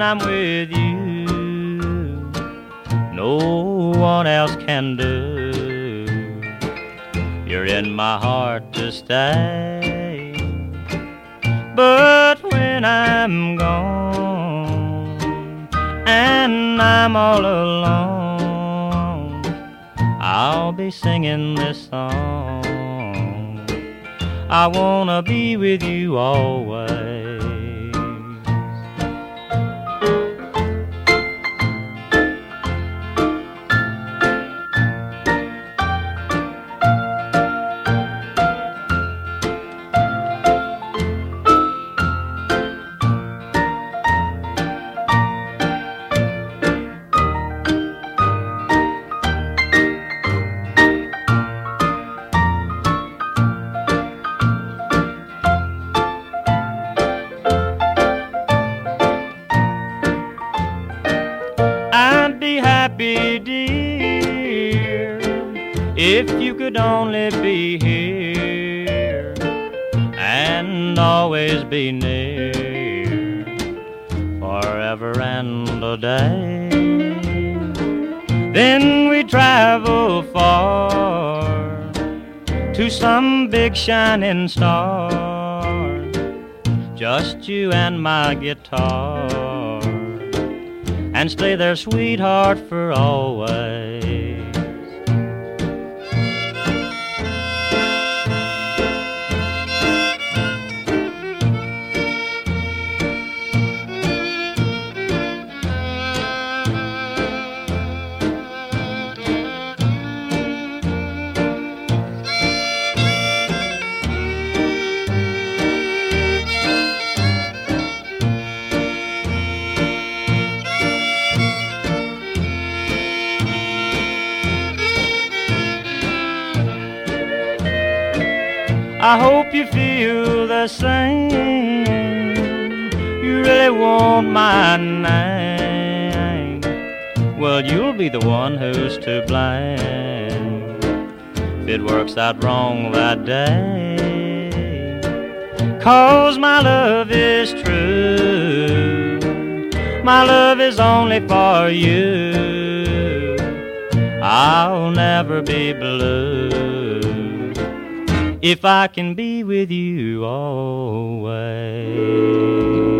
I'm with you, no one else can do. You're in my heart to stay, but when I'm gone and I'm all alone, I'll be singing this song. I wanna be with you always. I'd be happy, dear, if you could only be here and always be near, forever and a day. Then we travel far to some big shining star, just you and my guitar, and stay there, sweetheart, for always. I hope you feel the same. You really want my name. Well, you'll be the one who's to blame if it works out wrong that day. 'Cause my love is true. My love is only for you. I'll never be blue if I can be with you always.